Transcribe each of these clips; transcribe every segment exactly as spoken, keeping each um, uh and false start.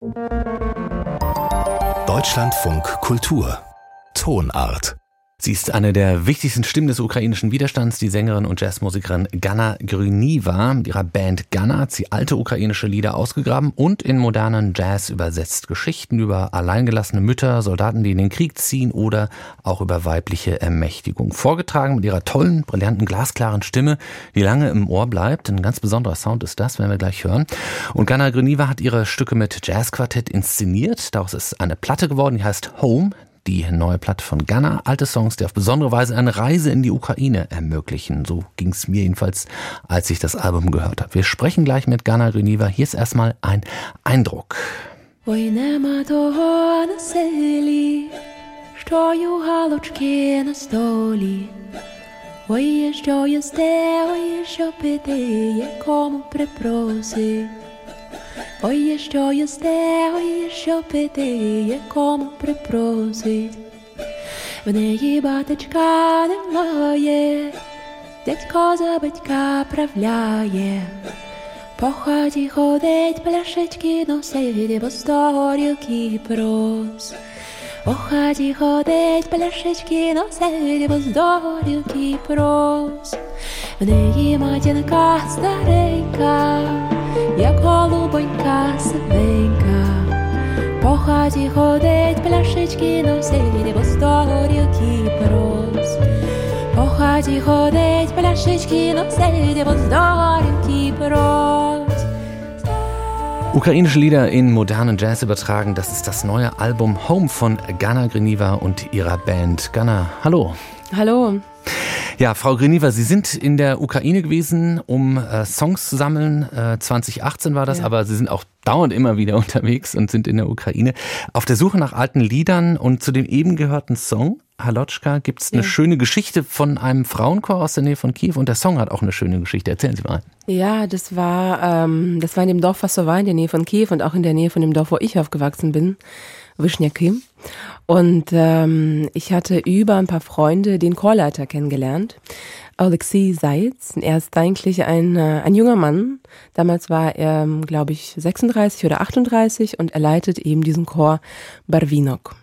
Deutschlandfunk Kultur Tonart. Sie ist eine der wichtigsten Stimmen des ukrainischen Widerstands, die Sängerin und Jazzmusikerin Ganna Gryniva. Mit ihrer Band Ganna hat sie alte ukrainische Lieder ausgegraben und in modernen Jazz übersetzt. Geschichten über alleingelassene Mütter, Soldaten, die in den Krieg ziehen oder auch über weibliche Ermächtigung. Vorgetragen mit ihrer tollen, brillanten, glasklaren Stimme, die lange im Ohr bleibt. Ein ganz besonderer Sound ist das, werden wir gleich hören. Und Ganna Gryniva hat ihre Stücke mit Jazzquartett inszeniert. Daraus ist eine Platte geworden, die heißt Home. Die neue Platte von Ganna, alte Songs, die auf besondere Weise eine Reise in die Ukraine ermöglichen. So ging es mir jedenfalls, als ich das Album gehört habe. Wir sprechen gleich mit Ganna Gryniva. Hier ist erstmal ein Eindruck. Ой, нема того на селі, що й у галочки на столі. Ой, є що їсте, ой, є що пити, є кому припросить. Ой, є що їсте, ой, є що пити, є кому припросить. В неї батечка немає, дядько за батька правляє. По хаті ходить, пляшечки носить, бо сто горілки прос. По хаті ходить, пляшечки носить, бо сто горілки прос. В неї матінка старенька, як голубонька сивенька. По хаті ходить, пляшечки носить, бо сто горілки прос. По хаті ходить, пляшечки носить, бо сто горілки прос. Ukrainische Lieder in modernen Jazz übertragen, das ist das neue Album Home von Ganna Gryniva und ihrer Band. Ganna, hallo. Hallo. Ja, Frau Gryniva, Sie sind in der Ukraine gewesen, um äh, Songs zu sammeln. Äh, zwanzig achtzehn war das, ja. Aber Sie sind auch dauernd immer wieder unterwegs und sind in der Ukraine auf der Suche nach alten Liedern. Und zu dem eben gehörten Song, Halotschka, gibt es eine ja. schöne Geschichte von einem Frauenchor aus der Nähe von Kiew. Und der Song hat auch eine schöne Geschichte. Erzählen Sie mal. Ja, das war, ähm, das war in dem Dorf Wassowa in der Nähe von Kiew und auch in der Nähe von dem Dorf, wo ich aufgewachsen bin, Wyschniaki. Und ähm, ich hatte über ein paar Freunde den Chorleiter kennengelernt, Alexei Seitz. Er ist eigentlich ein, äh, ein junger Mann. Damals war er, glaube ich, sechsunddreißig oder achtunddreißig und er leitet eben diesen Chor Barvinok.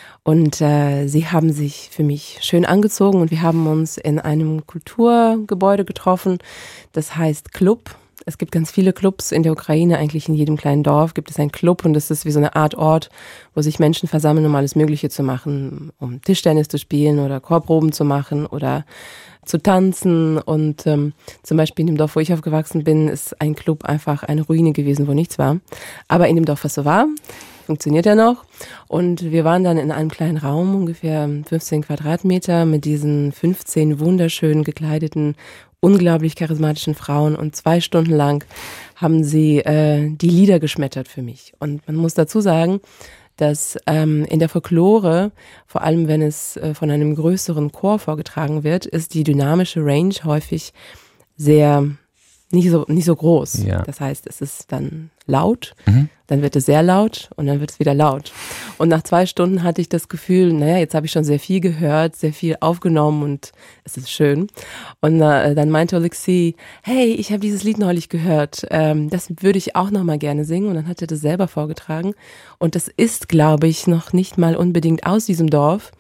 Und äh, sie haben sich für mich schön angezogen und wir haben uns in einem Kulturgebäude getroffen, das heißt Club. Es gibt ganz viele Clubs in der Ukraine, eigentlich in jedem kleinen Dorf gibt es einen Club und das ist wie so eine Art Ort, wo sich Menschen versammeln, um alles Mögliche zu machen, um Tischtennis zu spielen oder Chorproben zu machen oder zu tanzen. Und ähm, zum Beispiel in dem Dorf, wo ich aufgewachsen bin, ist ein Club einfach eine Ruine gewesen, wo nichts war. Aber in dem Dorf, was so war, funktioniert er noch. Und wir waren dann in einem kleinen Raum, ungefähr fünfzehn Quadratmeter, mit diesen fünfzehn wunderschön gekleideten, unglaublich charismatischen Frauen und zwei Stunden lang haben sie äh, die Lieder geschmettert für mich. Und man muss dazu sagen, dass ähm, in der Folklore, vor allem wenn es äh, von einem größeren Chor vorgetragen wird, ist die dynamische Range häufig sehr nicht so nicht so groß. Ja. Das heißt, es ist dann laut, mhm. dann wird es sehr laut und dann wird es wieder laut. Und nach zwei Stunden hatte ich das Gefühl, naja, jetzt habe ich schon sehr viel gehört, sehr viel aufgenommen und es ist schön. Und äh, dann meinte Alexei, hey, ich habe dieses Lied neulich gehört, ähm, das würde ich auch noch mal gerne singen. Und dann hat er das selber vorgetragen. Und das ist, glaube ich, noch nicht mal unbedingt aus diesem Dorf.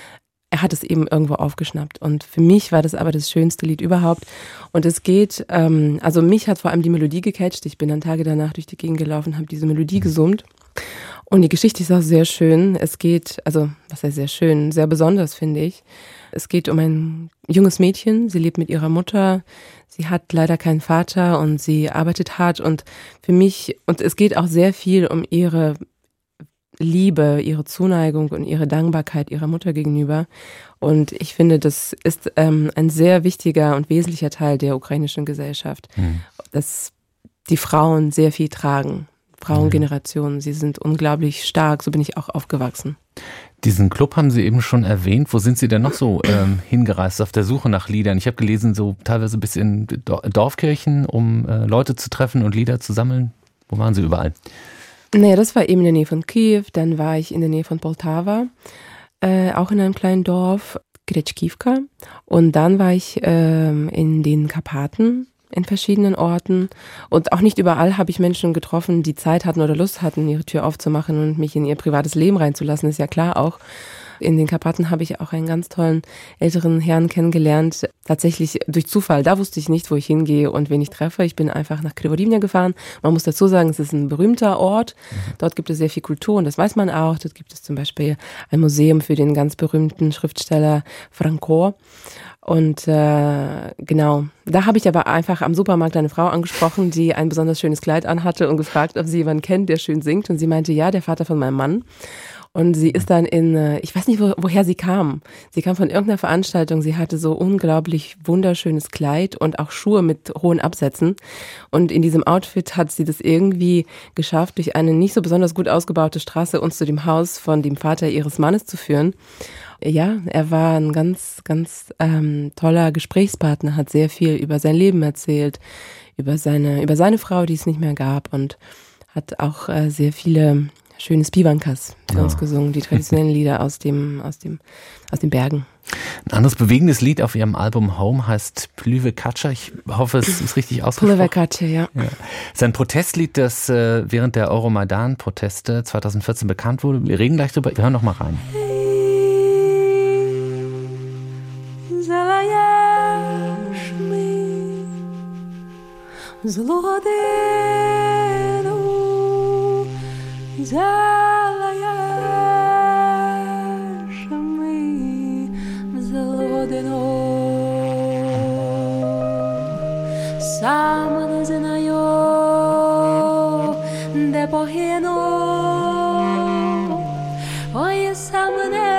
Er hat es eben irgendwo aufgeschnappt und für mich war das aber das schönste Lied überhaupt und es geht, ähm, also mich hat vor allem die Melodie gecatcht, ich bin dann Tage danach durch die Gegend gelaufen, habe diese Melodie gesummt und die Geschichte ist auch sehr schön, es geht, also was heißt sehr schön, sehr besonders finde ich, es geht um ein junges Mädchen, sie lebt mit ihrer Mutter, sie hat leider keinen Vater und sie arbeitet hart und für mich, und es geht auch sehr viel um ihre Liebe, ihre Zuneigung und ihre Dankbarkeit ihrer Mutter gegenüber. Und ich finde, das ist ähm, ein sehr wichtiger und wesentlicher Teil der ukrainischen Gesellschaft, mhm. dass die Frauen sehr viel tragen. Frauengenerationen, sie sind unglaublich stark, so bin ich auch aufgewachsen. Diesen Club haben Sie eben schon erwähnt. Wo sind Sie denn noch so ähm, hingereist auf der Suche nach Liedern? Ich habe gelesen, so teilweise bis in Dorfkirchen, um äh, Leute zu treffen und Lieder zu sammeln. Wo waren Sie überall? Naja, das war eben in der Nähe von Kiew, dann war ich in der Nähe von Poltava, äh, auch in einem kleinen Dorf, Gretschkiwka. Und dann war ich äh, in den Karpaten, in verschiedenen Orten. Und auch nicht überall habe ich Menschen getroffen, die Zeit hatten oder Lust hatten, ihre Tür aufzumachen und mich in ihr privates Leben reinzulassen, ist ja klar auch. In den Karpaten habe ich auch einen ganz tollen älteren Herrn kennengelernt, tatsächlich durch Zufall. Da wusste ich nicht, wo ich hingehe und wen ich treffe. Ich bin einfach nach Krivodivnia gefahren. Man muss dazu sagen, es ist ein berühmter Ort. Dort gibt es sehr viel Kultur und das weiß man auch. Dort gibt es zum Beispiel ein Museum für den ganz berühmten Schriftsteller Franco. Und äh, genau, da habe ich aber einfach am Supermarkt eine Frau angesprochen, die ein besonders schönes Kleid anhatte und gefragt, ob sie jemanden kennt, der schön singt. Und sie meinte, ja, der Vater von meinem Mann. Und sie ist dann in, ich weiß nicht, wo, woher sie kam. Sie kam von irgendeiner Veranstaltung. Sie hatte so unglaublich wunderschönes Kleid und auch Schuhe mit hohen Absätzen. Und in diesem Outfit hat sie das irgendwie geschafft, durch eine nicht so besonders gut ausgebaute Straße uns zu dem Haus von dem Vater ihres Mannes zu führen. Ja, er war ein ganz, ganz ähm, toller Gesprächspartner, hat sehr viel über sein Leben erzählt, über seine, über seine Frau, die es nicht mehr gab, und hat auch äh, sehr viele schönes Pivankas für ja. uns gesungen, die traditionellen Lieder aus dem, aus dem, aus den Bergen. Ein anderes bewegendes Lied auf ihrem Album Home heißt Plyve Kacha. Ich hoffe, es ist richtig ausgesprochen. Plyve Kacha, ja. ja. Es ist ein Protestlied, das äh, während der Euromaidan-Proteste zweitausendvierzehn bekannt wurde. Wir reden gleich drüber. Wir hören noch mal rein. Залаяшми, злодено, сам не знаю, де погину, ой, сам не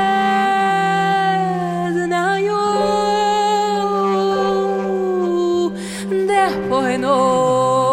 знаю, де погину.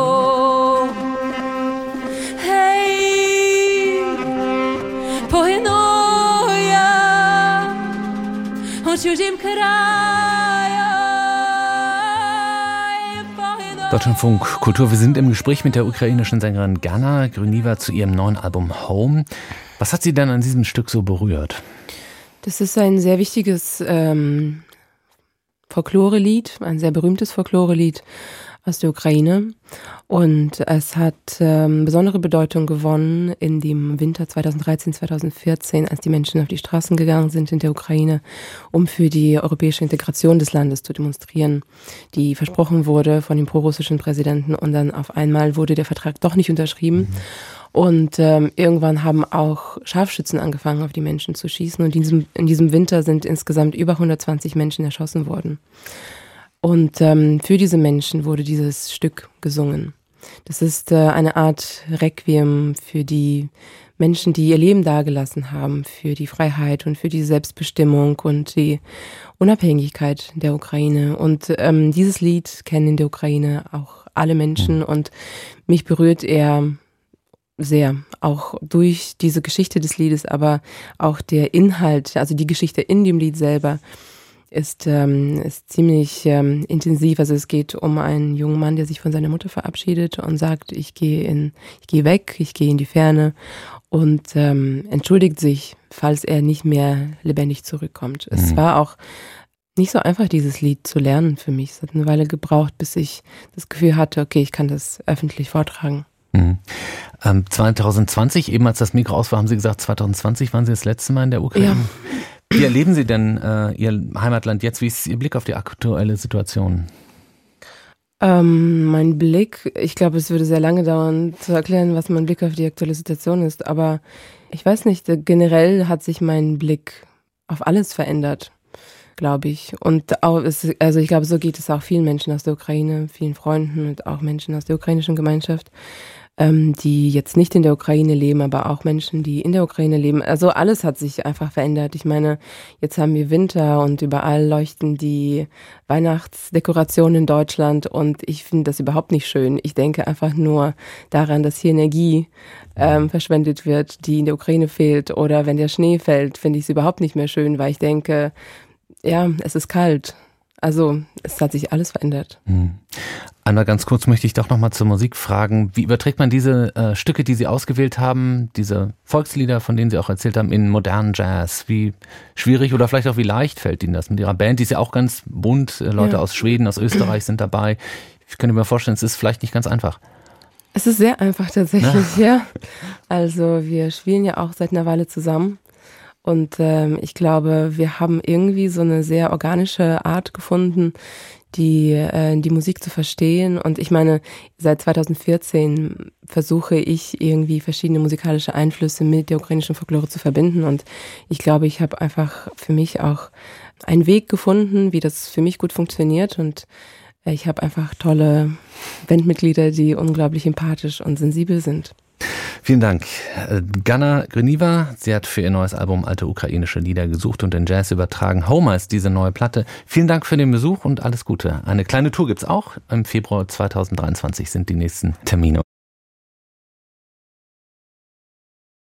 Deutschlandfunk Kultur, wir sind im Gespräch mit der ukrainischen Sängerin Gana Gryniva zu ihrem neuen Album Home. Was hat Sie denn an diesem Stück so berührt? Das ist ein sehr wichtiges ähm, Folklore-Lied, ein sehr berühmtes Folklore-Lied aus der Ukraine. Und es hat ähm, besondere Bedeutung gewonnen in dem Winter zweitausenddreizehn, zweitausendvierzehn, als die Menschen auf die Straßen gegangen sind in der Ukraine, um für die europäische Integration des Landes zu demonstrieren, die versprochen wurde von dem prorussischen Präsidenten. Und dann auf einmal wurde der Vertrag doch nicht unterschrieben. Mhm. Und ähm, irgendwann haben auch Scharfschützen angefangen, auf die Menschen zu schießen. Und in diesem, in diesem Winter sind insgesamt über hundertzwanzig Menschen erschossen worden. Und ähm, für diese Menschen wurde dieses Stück gesungen. Das ist äh, eine Art Requiem für die Menschen, die ihr Leben dagelassen haben, für die Freiheit und für die Selbstbestimmung und die Unabhängigkeit der Ukraine. Und ähm, dieses Lied kennen in der Ukraine auch alle Menschen und mich berührt er sehr, auch durch diese Geschichte des Liedes, aber auch der Inhalt, also die Geschichte in dem Lied selber, ist, ähm, ist ziemlich ähm, intensiv. Also es geht um einen jungen Mann, der sich von seiner Mutter verabschiedet und sagt, ich gehe in, ich gehe weg, ich gehe in die Ferne und ähm, entschuldigt sich, falls er nicht mehr lebendig zurückkommt. Mhm. Es war auch nicht so einfach, dieses Lied zu lernen für mich. Es hat eine Weile gebraucht, bis ich das Gefühl hatte, okay, ich kann das öffentlich vortragen. Mhm. Ähm, zwanzig zwanzig, eben als das Mikro aus war, haben Sie gesagt, zwanzig zwanzig waren Sie das letzte Mal in der Ukraine. Ja. Wie erleben Sie denn äh, Ihr Heimatland jetzt? Wie ist Ihr Blick auf die aktuelle Situation? Ähm, mein Blick, ich glaube, es würde sehr lange dauern zu erklären, was mein Blick auf die aktuelle Situation ist. Aber ich weiß nicht, generell hat sich mein Blick auf alles verändert, glaube ich. Und auch, es, also ich glaube, so geht es auch vielen Menschen aus der Ukraine, vielen Freunden und auch Menschen aus der ukrainischen Gemeinschaft, ähm, die jetzt nicht in der Ukraine leben, aber auch Menschen, die in der Ukraine leben. Also alles hat sich einfach verändert. Ich meine, jetzt haben wir Winter und überall leuchten die Weihnachtsdekorationen in Deutschland und ich finde das überhaupt nicht schön. Ich denke einfach nur daran, dass hier Energie ähm, verschwendet wird, die in der Ukraine fehlt. Oder wenn der Schnee fällt, finde ich es überhaupt nicht mehr schön, weil ich denke, ja, es ist kalt. Also es hat sich alles verändert. Hm. Anna, ganz kurz möchte ich doch nochmal zur Musik fragen. Wie überträgt man diese äh, Stücke, die Sie ausgewählt haben, diese Volkslieder, von denen Sie auch erzählt haben, in modernen Jazz? Wie schwierig oder vielleicht auch wie leicht fällt Ihnen das mit Ihrer Band? Die ist ja auch ganz bunt. Äh, Leute ja. aus Schweden, aus Österreich sind dabei. Ich könnte mir vorstellen, es ist vielleicht nicht ganz einfach. Es ist sehr einfach tatsächlich, ja. ja. Also wir spielen ja auch seit einer Weile zusammen. Und ähm, ich glaube, wir haben irgendwie so eine sehr organische Art gefunden, die äh, die Musik zu verstehen. Und ich meine, seit zweitausendvierzehn versuche ich irgendwie verschiedene musikalische Einflüsse mit der ukrainischen Folklore zu verbinden. Und ich glaube, ich habe einfach für mich auch einen Weg gefunden, wie das für mich gut funktioniert. Und äh, ich habe einfach tolle Bandmitglieder, die unglaublich empathisch und sensibel sind. Vielen Dank. Ganna Gryniva, sie hat für ihr neues Album alte ukrainische Lieder gesucht und in Jazz übertragen. Homer ist diese neue Platte. Vielen Dank für den Besuch und alles Gute. Eine kleine Tour gibt's auch. Im Februar zweitausenddreiundzwanzig sind die nächsten Termine.